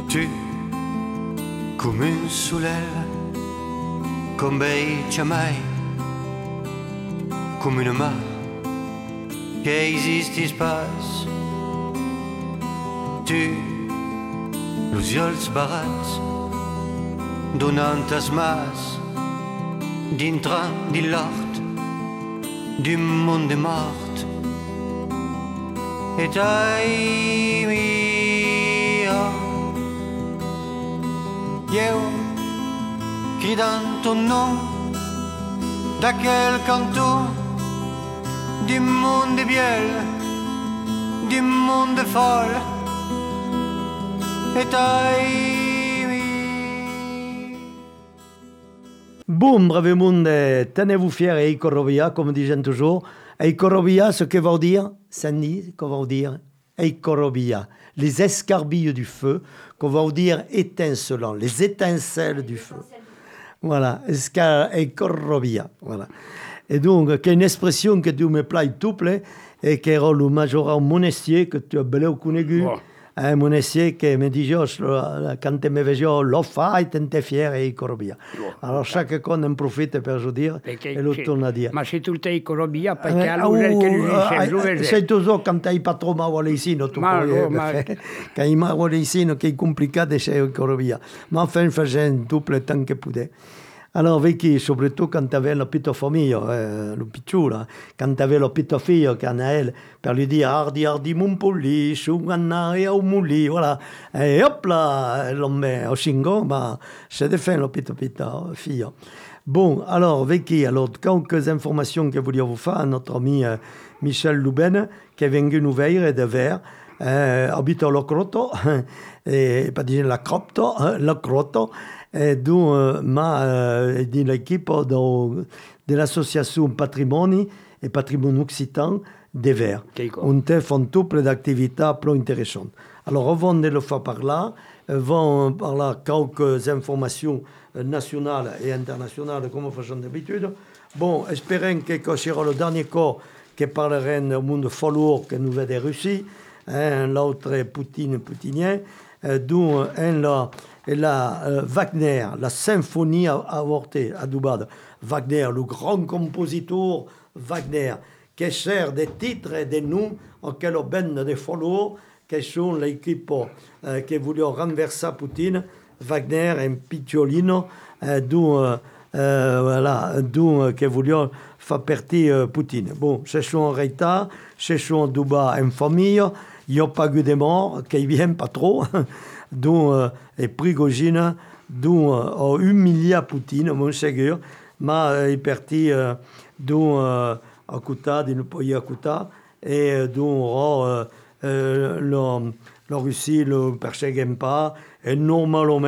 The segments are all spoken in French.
Tu, come un soleil, come bei mai, come une mar che esiste spas. Tu, los ulls barats, donant as mas, dintre di l'hort, du monde mort. Et ai mia, io cridant ton nom d'aquel canton du monde biel, du monde folle. Et ai mi. Boum, brave monde, tenez-vous fiers et Eikorobia, comme disent toujours. Eikorobia, ce que veut dire, Sandy, qu'on va dire Eikorobia, les escarbilles du feu, qu'on va dire étincelants, les étincelles du feu. Voilà, Eikorobia, voilà. Et donc, qui est une expression que tu me plaît tout plaît, et qui est le major monestier que tu as belé connu. Un monestier qui me dit, quand tu me vois, l'offre fai, t'es fier et Eikorobia. Alors, chaque con en profite pour dire, et l'autre tourne à dire. Ma c'est tout Eikorobia, parce qu'il y a l'ouvert qui lui dit, c'est toujours quand tu n'as pas trop mal ici, quand il m'a ici, qui est compliqué de chez Eikorobia. Mais enfin, je faisais tout le temps que je pouvais. Alors, Vicky, surtout quand tu avais la petite famille, le pichou, là, quand tu avais la petite fille, Canaël, pour lui dire Hardi, Hardi, mon poli, Chougana et au mouli, voilà. Et hop là, l'on met au chingon, bah, c'est de fin la petite fille. Bon, alors, Vicky, alors, quelques informations que je voulais vous faire, notre ami Michel Louben, qui est venu nous veiller de Vers, habite au Locroto, et pas dire la Cropto, Locroto, d'où di l'équipe de l'association Patrimoni et Patrimoine Occitan des Verts. On fait tout plein d'activités plus intéressantes. Alors, avant de le faire par là, quelques informations nationales et internationales, comme nous faisons d'habitude. Bon, espérons que ce sera le dernier cas qui parlera au monde follower que nous venons de Russie, l'autre est poutinien, d'où Wagner, la symphonie avortée à Dubad. Wagner, le grand compositeur Wagner, qui sert des titres et des noms auxquels on bande des followers, qui sont l'équipe qui voulait renverser Poutine. Wagner et Picciolino, d'où qui voulait faire partie Poutine. Bon, ce sont en retard, ce sont en Dubaï en famille, il n'y a pas eu de morts, qui viennent pas trop. Dont et Prigogine, dont a humilié Poutine, mon sûr, mais il est parti dont à Kouta, d'un pays à Kouta, et dont la Russie le perségue pas, et normalement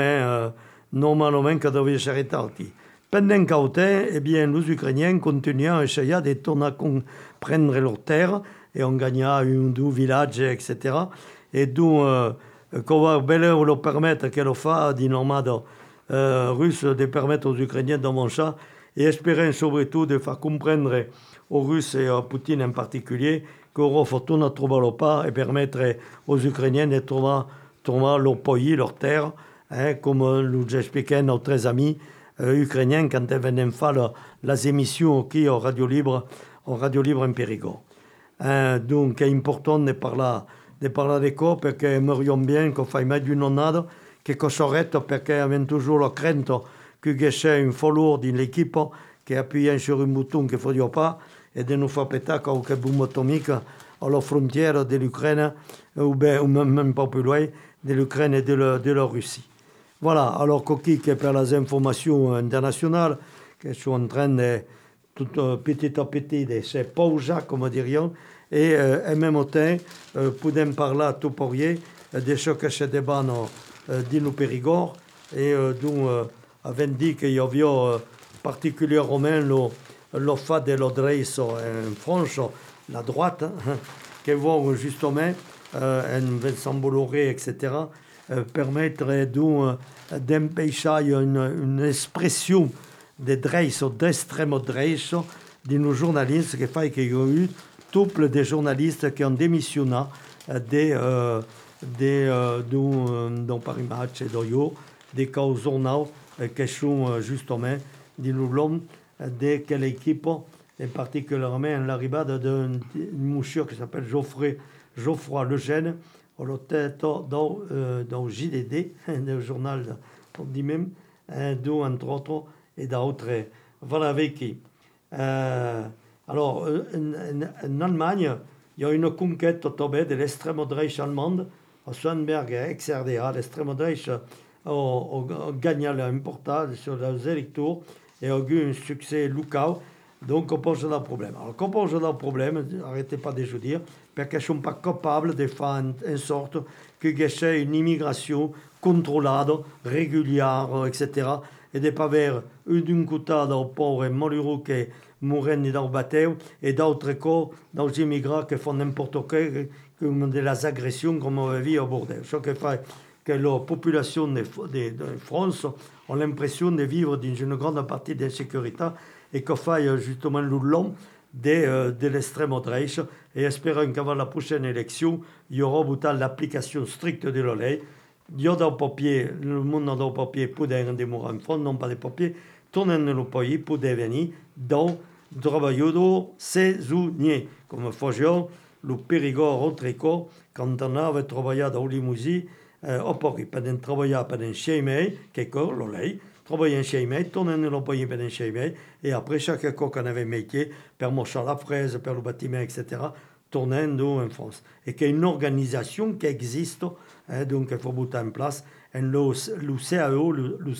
que devait s'arrêter. Pendant qu'au temps, eh bien, les Ukrainiens continuaient à essayer de prendre leur terre, et on gagnait un ou deux villages, etc. Et dont qu'on va bien leur permettre que le fasse des nomades russes de permettre aux Ukrainiens d'avancer et espérer surtout de faire comprendre aux Russes et à Poutine en particulier qu'Europe fortune trouver le pas et permettre aux Ukrainiens de trouver leur pays, leur terre, comme nous expliquaient notre amis ukrainiens quand ils venaient faire les émissions qui au Radio Libre en Périgord. Donc, c'est important de parler des corps parce que aimerions bien qu'on fasse mettre du nonnade, que s'arrête parce qu'il y avait toujours la crainte que j'ai une follower d'une équipe qui appuie sur un bouton qu'il ne faut pas et de nous faire péter quelques bombes atomiques à la frontière de l'Ukraine ou même pas plus loin de l'Ukraine et de la Russie. Voilà, alors Coquille qui est pour les informations internationales qui sont en train de tout petit à petit de se pauser, comme dirions, et en même temps, pouvons parler à tout pourrier de ce que se débat dans le Périgord, et dont avait dit qu'il y avait particulièrement le fait de l'adresse en France, la droite, qui vont justement, en Vincent Bolloré, etc., permettre d'empêcher une expression de droite, d'extrême droite, de nos journalistes, qui fait qu'il y a eu double des journalistes qui ont démissionné dans Paris Match et d'Oyo, des cas journaux qui sont justement du long de quelle équipe, et particulièrement l'arrivée d'un monsieur qui s'appelle Geoffroy Lejeune, au tête dans JDD, le journal, on dit même, d'où entre autres et d'autres. Voilà avec qui. Alors, en Allemagne, il y a une conquête tombée de l'extrême droite allemande, à Sonnenberg et ex-RDA. L'extrême droite a gagné l'importance sur les électeurs et a eu un succès local. Donc, on pose un problème. Alors, quand on pose un problème, arrêtez pas de dire, parce qu'ils ne sont pas capables de faire en sorte qu'il y ait une immigration contrôlée, régulière, etc. Et de ne pas avoir d'un côté des pauvres malheureux qui mourent dans le bateau et d'autres cas des immigrants qui font n'importe quoi, comme de las agressions comme on a vu à Bordeaux. Ce qui fait que la population de France a l'impression de vivre dans une grande partie d'insécurité et qu'il faille justement le long de l'extrême droite. Et espérons qu'avant la prochaine élection, il y aura l'application stricte de la loi. Il y a des papiers, le monde a des papiers pour des morts en France, non pas des papiers, tournent dans le pays pour devenir dans travailleurs saisonniers, comme faisait le Périgord au Tricot quand on avait travaillé dans Limousin, au Paris, pendant travailler pendant 6 mois, quelque le lait, travailler 6 mois, tourner dans le pays pendant 6 mois, et après chaque fois qu'on avait métier, pour marcher à la fraise, pour le bâtiment, etc., tourner en France. Et qu'il y a une organisation qui existe, donc il faut mettre en place, le CAO,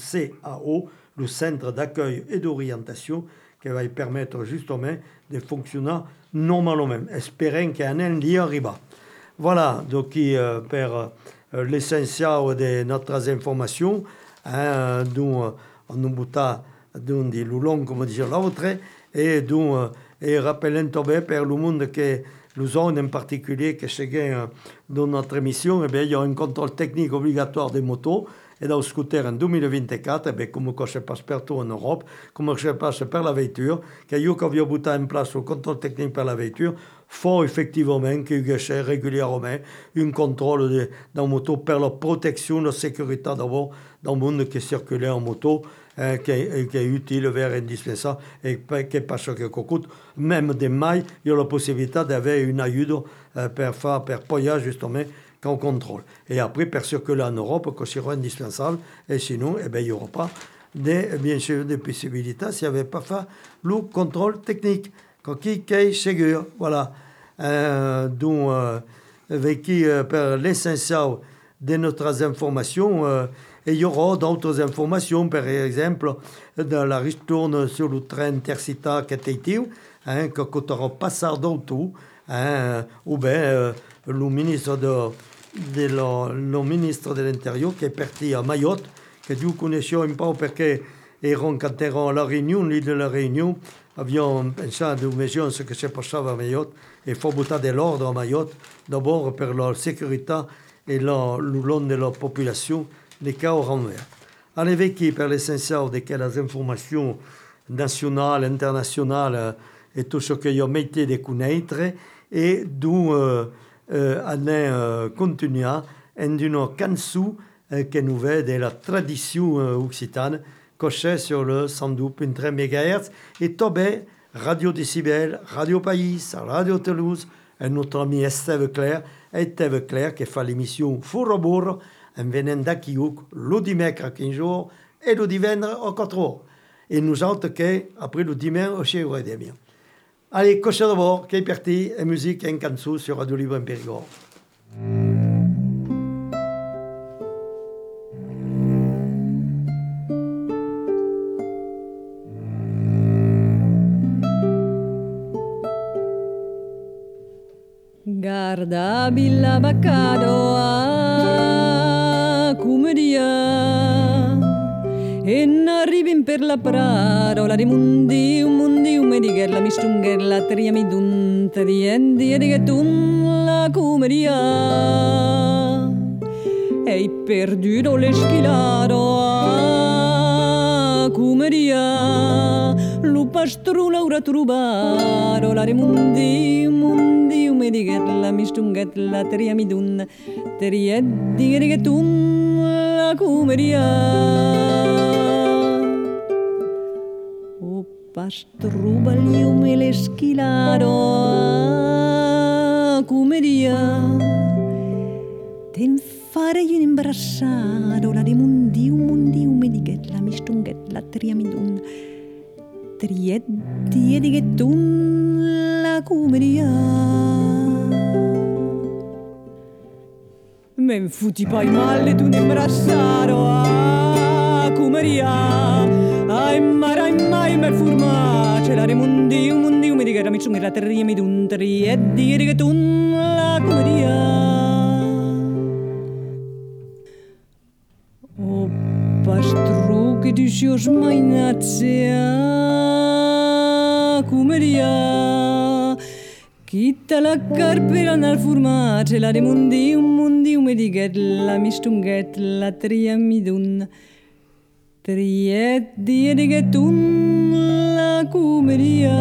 le Centre d'accueil et d'orientation, qui va permettre justement de fonctionner normalement. Espérons qu'il y ait un lien arriba. Voilà, donc pour l'essentiel de notre information, dont on nous bouta d'un des long, comme disait l'autre, et rappelons tomber pour le monde que nous avons en particulier, que c'est dans notre émission, il y a un contrôle technique obligatoire des motos. Et dans le scooter en 2024, comme ça se passe partout en Europe, comme ça se passe par la voiture, qu'il y a mis en place le contrôle technique par la voiture, faut effectivement qu'il y ait régulièrement un contrôle dans la moto pour la protection, la sécurité d'abord dans le monde qui circule en moto, qui est utile, vers indispensable, et qui pas ce que coûte. Même des mailles, il y a la possibilité d'avoir une aide pour payer justement qu'on contrôle. Et après, pour circuler en Europe, que sera indispensable, et sinon, il n'y aura pas, bien sûr, de possibilités s'il n'y avait pas fait le contrôle technique, qui est sûr. Voilà. Donc, avec qui, pour l'essentiel de notre information, et il y aura d'autres informations, par exemple, dans la retourne sur le train intercité qui est ici, que coûtera pas ça d'auto, ou bien le ministre le ministre de l'Intérieur qui est parti à Mayotte, que nous connaissions un peu parce quand étions à la Réunion, l'île de la Réunion, avions pensé à ce que se passait à Mayotte. Il faut mettre de l'ordre à Mayotte, d'abord pour la sécurité et le long de la population, les cas au renvers. Avec qui, pour l'essentiel de les informations nationales, internationales, et tout ce qu'il y a métier de connaître, et d'où on continue en une canson qui nous vient de la tradition occitane, cochée sur le 102.3 MHz, et tombé Radio Décibel, Radio Pays, Radio Toulouse, et notre ami Estève Claire qui fait l'émission Fourrebourg, en venant d'Akiouk, le dimanche à 15 jours et le dimanche à 4 heures. Et nous autres, après le dimanche, à 6 heures et demie. Allez, cocher d'abord, qui est parti, et musique et canson sur Radio Libre en Périgord. Guarda Billa Baccadoa come dia e n'arrivin per la parola di mundi me di la mistungherla triami dunta di endi e di che tun la come dia e perduto l'eschilado come dia lupa pastru laura trubaro la mundi me diget la mistunget la triamidun triedigetun la cumeria o pastru balium l'esquilaro cumeria ten fare un imbrassado la mundi me diget la mistunget la triamidun triedigetun la cumeria. Men fouti pas male tu imbrassado a cumeria ai mai me formace la mundi me diget la mistunget la triamidun triedigetun la cumeria. O pastru che tu sios mainazia cumeria Chitta la carpera nel formace la mundi me diget la mistunget la triamidun triedigetun la cumeria.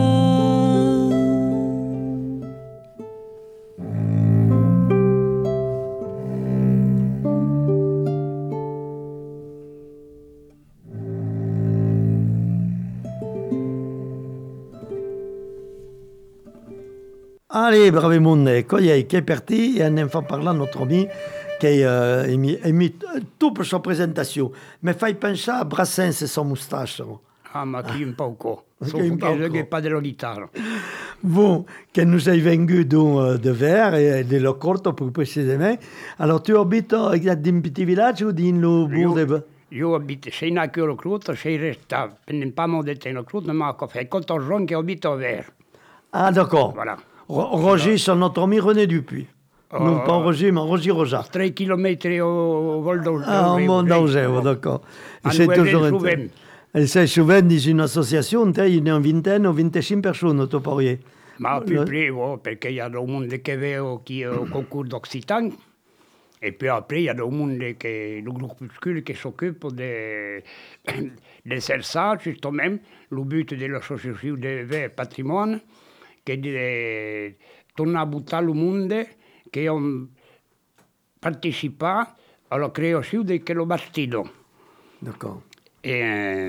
Allez, bravi monde, cogliei che per te e ne fa parlare notre ami che ha mis tout per sua presentazione. Mi fai pensare a Brassens e sua moustache. Ah, ma qui un poco. Che un Sauf poco. que pas de l'olitaro. Bon, che nous sei venu de Ver et de Locorto plus précisément. Alors tu habites in un petit village ou in le bourg de... Io abito, sei nato a Cruto, sei restato, non pas mon détenu a Cruto, ma ho fait 14 ans che abito a Ver. Ah d'accord. Voilà. Roger, c'est notre ami René Dupuis. Non pas Roger, mais Roger Rosa. 3 km au vol d'Augeu. Ah, au Mont d'Augeu, d'accord. A C'est Noël toujours... del Souvem. E sei souvent dans une association, il y a une vingtaine ou 25 personnes, tu pourrais. Ma più prima, perché il y a un monde che vedo qui au concours d'Occitan. Et puis après, il y a un monde qui, le groupuscule qui s'occupe de faire ça, justement, le but de l'association de Ver Patrimoine, qui est de tourner à bout le monde, qui ont participé à la création de quello bastido. D'accord. Et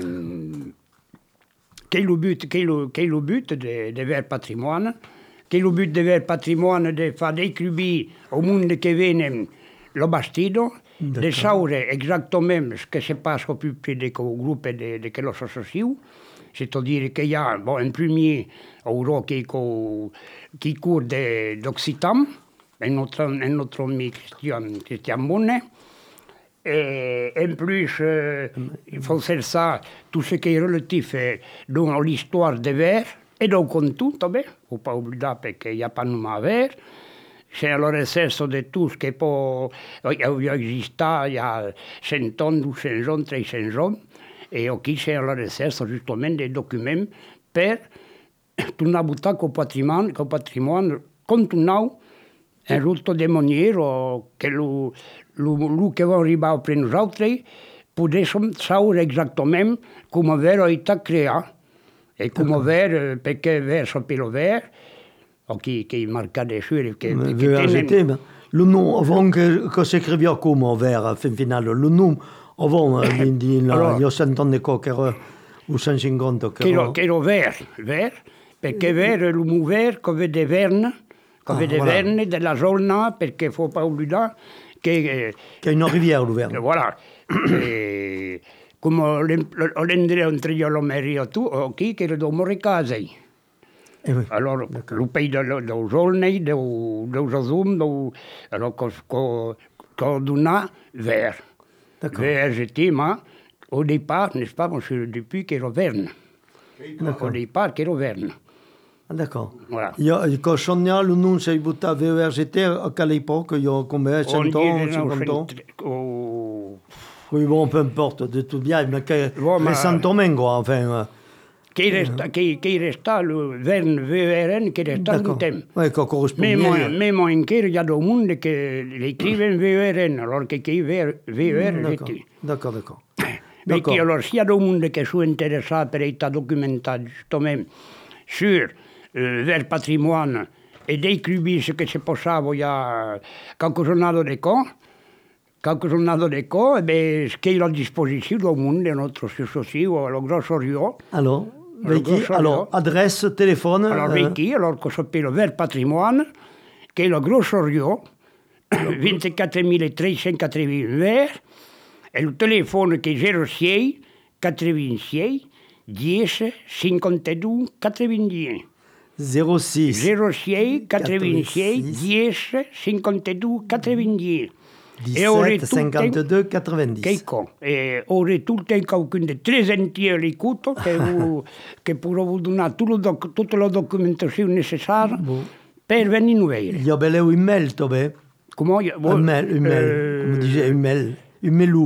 quel est le but de Ver Patrimoine? Quel est le but de Ver Patrimoine de faire découvrir au monde qui vient le bastido, de savoir exactement ce qui se passe au plus près du groupe de quelle association. C'est-à-dire qu'il y a un premier euro qui court d'Occitan, un autre ami Christian Bonnet. Et en plus, il faut faire ça, tout ce qui est relatif dans l'histoire de Ver et dans le contenu, il ne faut pas oublier parce qu'il n'y a pas de Ver. C'est le recherche de tout ce qui peut exister il y a 100 ans, 200 ans, 300 ans. Et aussi, c'est la recherche justement des documents pour tourner à bout au patrimoine continue en route de manière que le qui va arriver après nous autres possano savoir exactement come Ver a été créé et come Ver, perché Ver s'appelle Ver, qui marca dessus. Le nom, avant que s'écrivait comme Ver, à fin final, le nom, avant, il y a 100 ans de coqueur, ou 150 che era Ver, perché Ver, le mot Ver, che vede Verne, Verne della zona, perché faut pas oublier che è una riviera, le Verne. Voilà. Come l'endere entre io lo merio tu, qui che do moricasei. Alors, le pays de Zolnei, de Zazum, alors qu'on donna Ver. Ver, j'étais, mais au départ, n'est-ce pas, monsieur, depuis qu'il y a Verne. Au départ, qu'il y a Verne. D'accord. Voilà. Quand Sonia, le nom s'est bouté à VERGT, à quelle époque? Il y a combien? 100 ans, 50 ans? Oui, bon, peu importe, de tout bien, mais récemment, quoi, enfin... Qui resta le Verne, VERN, qui resta un temps. Oui, qui correspond bien. Même en il y a des monde qui écrivent VERN, alors que VERN, D'accord. D'accord. Alors, s'il y a des gens qui sont intéressés par être documentés justement sur le patrimoine et décrire ce qui s'est passé il y a quelques journaux de camp, eh bien, ce qui est à disposition du monde, de notre société, ou le Gros Orio. Alors, adresse, téléphone. Alors, alors que s'appelle Vert Patrimoine, qui est le Gros Orio, 24 380 verts, et le téléphone qui est 06 86 10 52 91. 06 06 86 10 52 90. 17 52 90. Et aurez tout le temps quelqu'un de très entier à l'écoute qui pourra vous donner toute la documentation nécessaire pour venir nous voir. Il y a bel email, Tobé. Comment Email, comme disait email, emailou.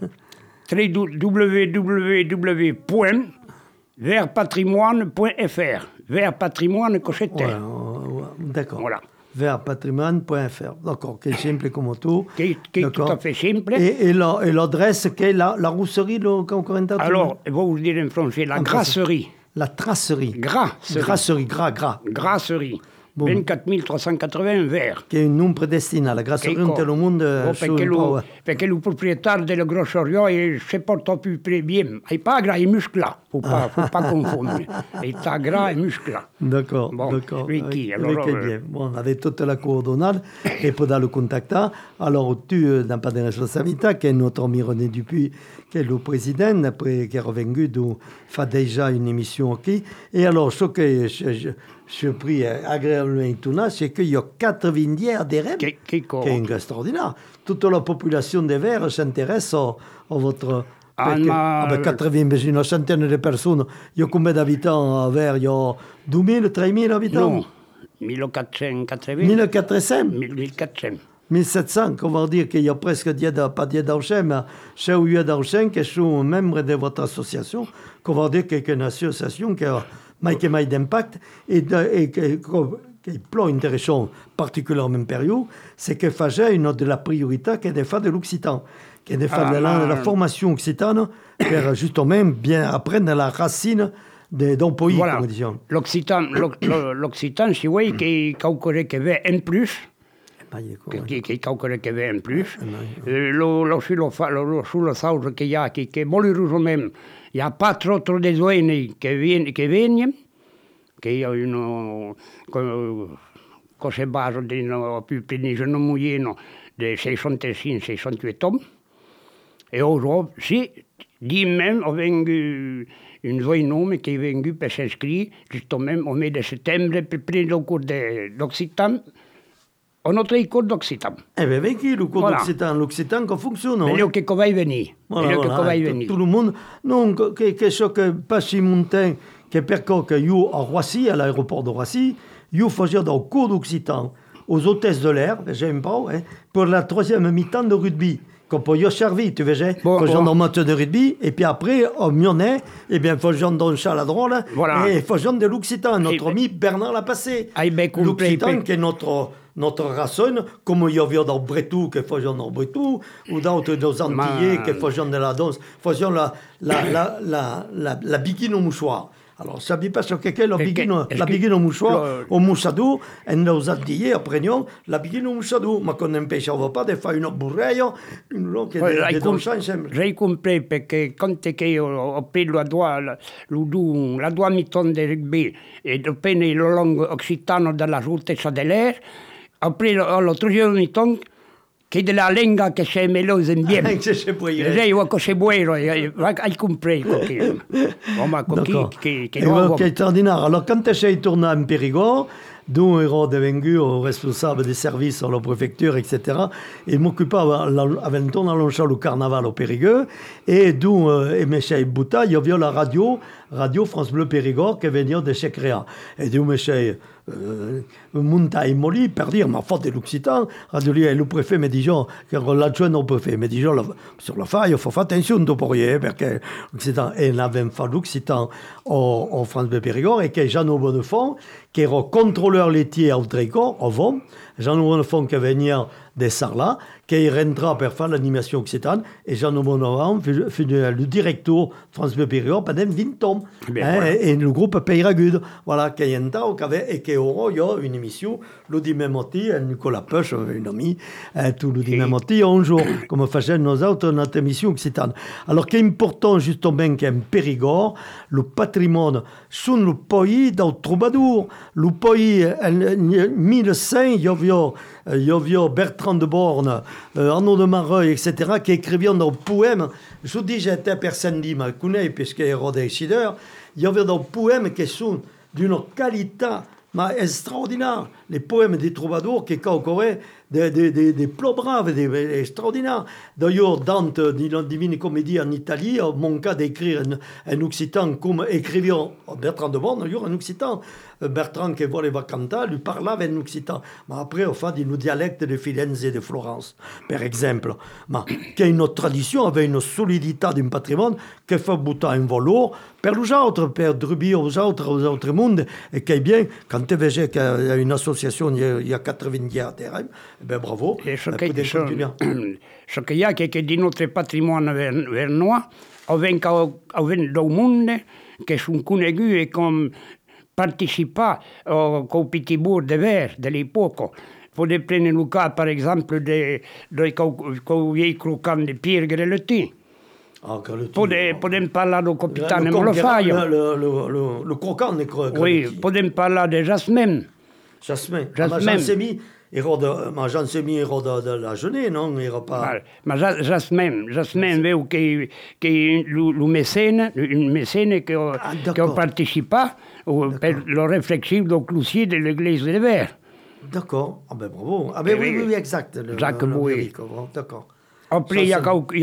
www.vertpatrimoine.fr. Vertpatrimoine, que c'était. D'accord. Voilà. Vertpatrimoine.fr. D'accord, qui est simple comme tout. Qui est tout à fait simple. Et l'adresse, qui est la rousserie, alors, je vais vous dire en français, la grasserie. La tracerie. Grasserie. Gras. Grasserie. Bon. 24 380 verts. Che è un nome predestinato, la grasserie in tutto il mondo. Perché il proprietario del Gros Orient si porta più bien. Il pas gras et musclé, faut pas confondre. Il est gras et musclé. D'accord, bon, d'accord. Ricky, bien. Bon, avec toute la coordonnade, et pour le contacter. Alors, tu n'as pas de responsabilité, qui est notre ami René Dupuis, qui est le président, après qui est revenu, donc, fait déjà une émission ici. Et alors, ce que je pris agréablement étonnant, c'est qu'il y a 90 des rêves, qui est extraordinaire. Toute la population des Verts s'intéresse à votre... 80, une centaine de personnes. Il y a combien d'habitants à Vers? Il y a 2000, 3000 habitants? Non, 1480. 1400? 1400. 1700, on va dire qu'il y a presque pas 10 d'Archem, mais chez où d'Archem qui sont membres de votre association, qu'on va dire qu'il y a une association qui a plus d'impact et qui est plus intéressant, particulièrement période, c'est que faisait une de la priorité qui est de faire de l'occitan, qui est de faire de la formation occitane pour justement bien apprendre la racine d'un pays, voilà. comme disons. L'occitan, c'est vrai qu'il y a quelque chose en plus. Qui est quelque chose en plus. Sur le sauce qu'il y a, qui malheureusement, il n'y a pas trop de zones qui viennent, qui a une se base dans plus de moyenne de 65-68 hommes. Et aujourd'hui, dit même, on a une zone homme qui est venue pour s'inscrire, justement, au mois de septembre, pour prendre le cours d'Occitan. Notre école d'Occitan. Eh bien, le cours d'Occitan, l'Occitan qui fonctionne. Mais le qui va venir. Tout le monde. Non, que ce que pas si montant, que perco que you à Roissy, à l'aéroport de Roissy, you faisait dans le cours d'Occitan aux hôtesses de l'air, j'aime pas, pour la troisième mi-temps de rugby. Qu'on peut y servir, tu vois, faisant dans match de rugby, et puis après, au Myonnais, eh bien, faisant dans le chaladrone, et faisant de l'Occitan. Notre ami Bernard l'a passé. L'Occitan, qui est notre racine, comme il y avait dans Bretou, qui faisait dans Bretou, ou d'autres dans Antillais, qui faisaient de la danse, faisant la bikini au mouchoir. Alors, ça dit pas sur quelqu'un, la bikini au mouchoir, au mouchadou, et nous a dit, après nous, la bikini au mouchadou, mais qu'on n'empêchera pas de faire une bourreille, une longue de danse ensemble. J'ai compris, parce que quand on a pris la doigt mi-temps de rugby, et de peine la langue occitane de la route de l'air, après le troisième mi-temps, che della lenga che si melose in bien. Lei va che si buono, hai compreso. Che extraordinaire. Alors, quand tu es tourné en Périgord, d'où est devenu responsable des services à la préfecture, etc. Et m'occupait avant tout dans le carnaval au Périgueux. Et d'où, M. Bouta, il y avait la radio France Bleu Périgord qui venait de chez Créa. Et d'où, M. Monta et Molly, per dire, ma faute de l'Occitan, le préfet me dit, l'adjoint au préfet me dit, sur la faille, il faut faire attention de pourrier, parce que l'Occitan, et on avait fait l'Occitan au France Bleu Périgord, et que Jean Bonnefond, qui est contrôleur laitier au Tricot, au Vaume, Jean-Nouveau font que venir de Sarlat, qui rentra pour faire l'animation occitane, et Jean-Nouveau fait le directeur France Bleu Périgord pendant 20 ans. Voilà. Et le groupe Peyragude, voilà, qui est et qui aura une émission, le dimanche, Nicolas Peuch, un ami, tout le dimanche, un jour, comme faisons nous autres, notre émission occitane. Alors, qui est important, justement, qu'un Périgord, le patrimoine, sur le pays d'un troubadour. Le pays, en 1100, il y avait Bertrand de Born, Arnaud de Mareuil, etc., qui écrivaient dans le poème. Je dis, j'étais personne qui me connaît, puisqu'il est décideur. Il y avait des poèmes qui sont d'une qualité extraordinaire. Les poèmes des troubadours qui encore des plots braves, des extraordinaires. D'ailleurs, Dante, dans la Divine Comédie en Italie, mon cas d'écrire en occitan comme écrivait Bertrand de Born, d'ailleurs en occitan. Bertrand qui voleva cantar, lui parlava en occitan. Mais après, on fait le dialecte de Firenze et de Florence, par exemple. Mais qui a une tradition, avec une solidité d'un patrimoine qui fait bouter un valeur per les autres, per Drubi aux autres mondes, et qui est bien, quand tu vois qu'il y a une association il y a 90 ans, ben bravo. Et ce qu'il y a, c'est que dans notre patrimoine vernois, on vient dans le monde qui sont connus et qui participent au petit bourg de verre de l'époque. Pour prendre le cas, par exemple, des vieilles croquants de Pierre Grelotti. Podem parler du capitaine Molofaille. Le croquant de Grelotti. Oui, podem parler de Jasmin. Jasmin. Jean Semi era de la Genée, non? Era pas... Ma Jasmin veu che le mécène, une mécène qui a participé per la réflexion de Cloutier de l'église de Verre. D'accord. Ah ben bravo. Ah ben oui, exact. Jacques Bouet. D'accord. Après, il y a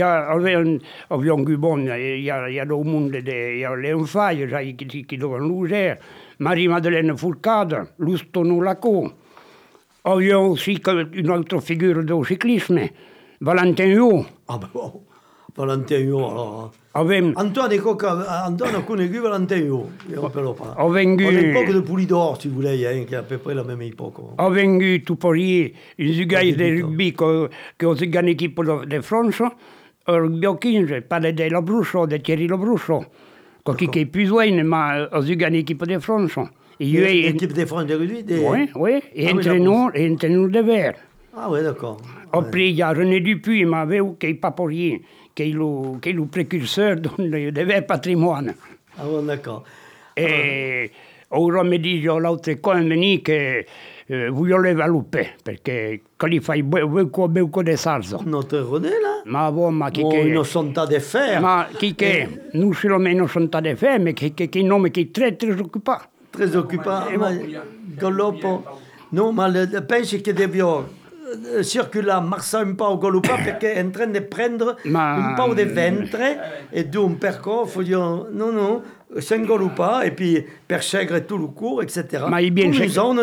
un Gubon, il y a le monde, il y a Léon Faye, qui doit nous gérer, Marie-Madeleine Fourcade, Loustonou Laco. Il y a aussi une autre figure de cyclisme, Valentin Huot. Ah ben bon, Valentin Huot, alors. Antoine a connu Valentin Huot, je ne rappelle pas. À l'époque de Poulidor, si vous voulez, qui est à peu près la même époque. A venu tout pour y, une zugaille de rugby qui a gagné l'équipe de France, au rugby 15, parlait de Labrusso, de Thierry Labrusso, qui est plus loin, mais a gagné l'équipe de France. L'équipe de France de rugby? Oui, et entraîneur de Verre. Ah oui, d'accord. Après, il y a René Dupuis, qui n'est pas pour rien, qui est le précurseur de Verre patrimoine. Ah bon, d'accord. Et ora mi dice l'altra cosa che voglio développer, perché quand il fait beaucoup de salsa. Notre René, là? Ma qui une sonta de fer. Ma qui non seulement une sonta de fer, mais qui un homme qui est très occupé. Très occupé. Galoppo. Non, ma penso che devo circuler marcher un po' Galoppo perché è in train di prendere un po' di ventre e donc perché faut dire non, sans Galoppo et puis per scegliere tout le cours, etc. Ma il bien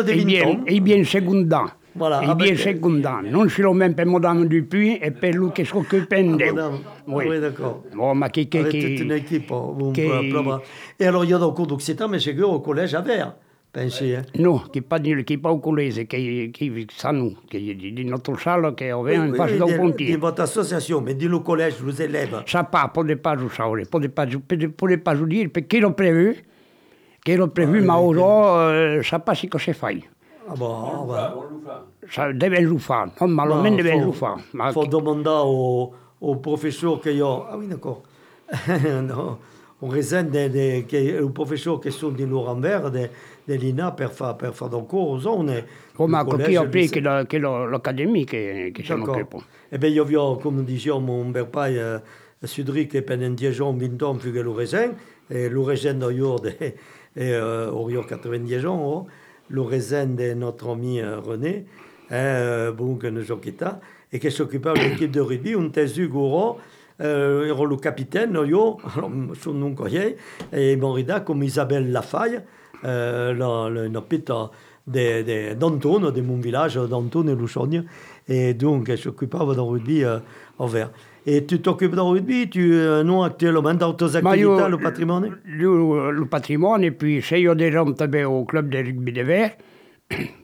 secondaire. Voilà, il bien secondaire. Non seulement per Madame Dupuis et per lui che si occupe de. Oui, d'accord. Bon, ma qui toute une équipe. Et alors, il y a dans le cours d'Occitan, mais c'est au collège à Verre. Pensez, hein? Non, qui n'est pas au collège, qui ça nous, qui est notre salle, qui est en face d'un pontier. Dans votre association, mais dit le collège, vous élèves. Ça pas, pour ne pas savoir, pour ne pas dire, parce qu'il a prévu, mais aujourd'hui, ça pas si que c'est fait. Ah bon, ça devait le faire, normalement devait le faire. Il faut demander au professeur qui a... Ah oui, d'accord. Non. On raisonne au professeur qui sont de Nuremberg, de l'INA, per faire des cours aux zones. Come qui a appris que l'académie qui s'en occupe. Eh bien, il y avait, comme disait mon père, Cédric, pendant 10 ans, 20 ans, fait le raisin. Et le raisin d'ailleurs, il y a 90 ans, le raisin de notre ami René, bon, que nous avons et qui s'occupait de l'équipe de rugby, un tesu Gouro. Ero le capitaine, io, son nom cognait, et morida comme Isabelle Lafaille, une petite d'Antone, de mon village, d'Antone et Luchogne, et donc elle s'occupait de rugby au vert. Et tu t'occupes de rugby, non actuellement dans tes activités, le patrimoine? Le patrimoine, et puis j'ai eu des gens au club de rugby de verre,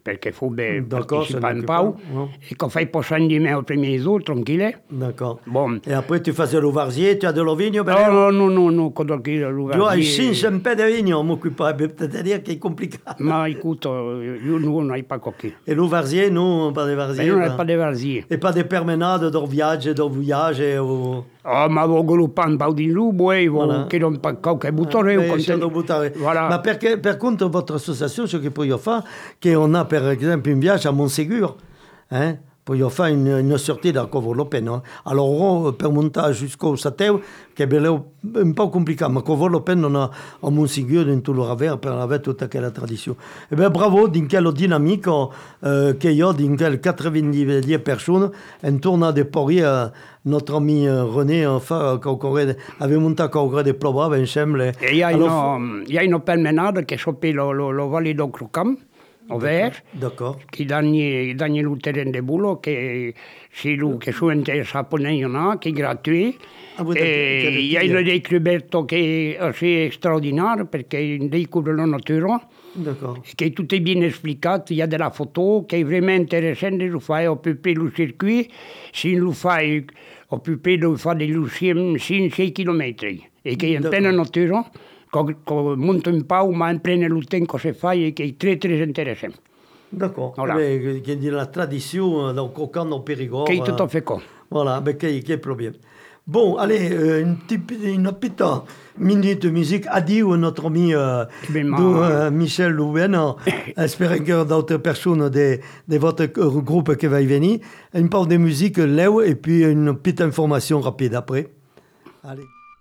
perché fu D'accord, participa ça un n'était pau, pas, non. et quand fait posant di me au premier jour, tranquille. D'accord. Bon. Et après, tu faisais le varsier, tu as de l'ovigno? No, quando che Tu hai l'uvardi... 500 de vigno, m'occuperai peut-être dire che è complicato. Ma écoute, io non hai pas coquille. Et le varsier, non, pas de varsier. Mais non è pas de varzi. Et pas de permenade, de voyage, ou... Oh, ma vo sviluppare un po' di lupo, Voilà. che non pa qualche buttore, un c'è da contenuto. buttare. Voilà. Ma perché, per conto votre association, ce che poi io fa, che on a per esempio un viaggio a Montségur, hein? Poi io fa une sortie da Covo-Lopen. No? Alors, per montare jusqu'au Sateu, che è un po' complicato, ma Covo-Lopen non ha a Montségur in tutto l'avere per avere tutta quella tradizione. E beh, bravo, in quella dinamica che io, in quelle 90 persone, intorno a de Poirier, notre ami René, enfin, avait montato ancora de plovava insieme. E hi ha una permenada che sopra lo Valle do Crocam, ovvero, D'accord. che danno il terreno di bulo, che si lu che su interessa a ponere, che è gratuito. Ah, vous E hi ha una descoperta che è assez straordinaria perché découvre la natura. D'accord. Che è tutto ben esplicato, il y a della foto che è veramente interessante, lo fai a peu près il circuito, se lo fai a peu près lo fai degli 5-6 chilometri, e che è in piena natura, con molto in pau, ma in pieno tempo si fa, e che è très interessante. D'accord. Voilà. Che è la tradizione del Crocan au Périgord. Che è tutto a fait quoi. Voilà, ben, che è il problema. Bon, allez, une petite minute de musique. Adieu, notre ami Michel Louven. J'espère que d'autres personnes de votre groupe qui va y venir. Une part de musique, Léo, et puis une petite information rapide après. Allez.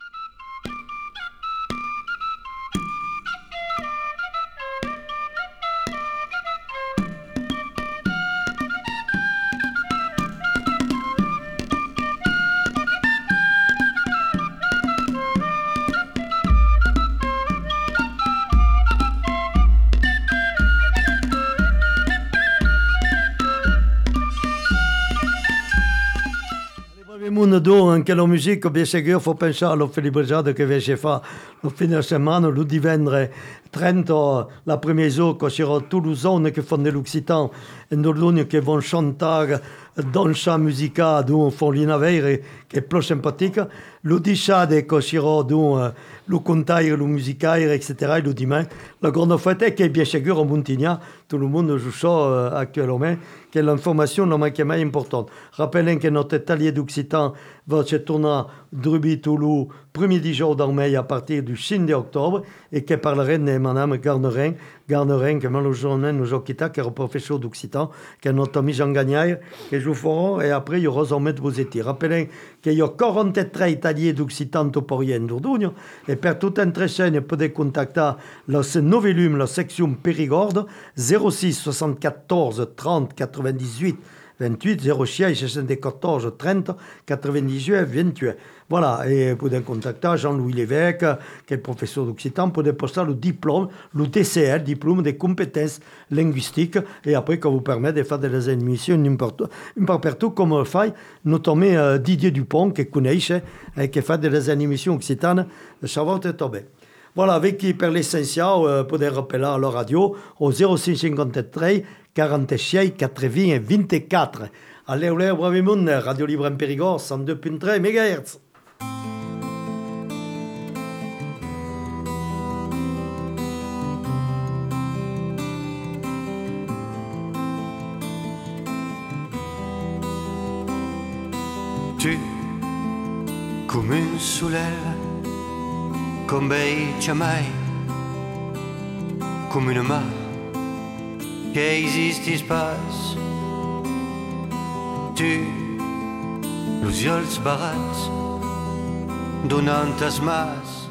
Anche la musica, bien sûr, faut penser alla celebrazione che invece fa lo fine settimana, lo divenne 30, la prima jour, quand c'era tutte le zone che fanno l'Occitan, e l'unico che vont chantare danza musicale, dove fanno l'inavere, che è più simpatica, lo dicade, quand c'era lo cantaire, lo musicare, etc., lo dimanche. La grande fête è che, bien sûr, a Montignac, tout le monde joue ça actuellement, che l'information non manque mai importante. Rappelons que notre atelier d'Occitan va se tourner Druby Toulouse, premier 10 jours d'en mai à partir du 5 octobre, et que parlerait de Mme Garnerin, que malheureusement nous a quitté, qui est le professeur d'Occitan, qui est notre ami Jean Gagnaire, que je ferai, et après il y aura Zomet Bosetti. Rappelons qu'il y a 43 ateliers d'Occitan Toporien d'Ordugno, et per tout intéressé, potete contacter le nouveau volume, la section Périgord, 06 74 30 98 28 06 74 30 98 28. Voilà, et vous pouvez contacter Jean-Louis Lévesque, qui est professeur d'occitan, pour déposer le diplôme, le DCL, diplôme des compétences linguistiques, et après, qu'on vous permet de faire des émissions partout, comme fait notamment Didier Dupont, qui connaît, et qui fait des émissions occitanes, savantes et tombées. Voilà, avec qui, per l'essentiel, potete rappeler à la radio au 0653 46 80 24. Allez, bravi monde, Radio Libre en Périgord, 102.3 MHz. Tu, come un soleil, con bei mai, come una mà che esiste spazio. Tu, los ulls barats, donant-te mas,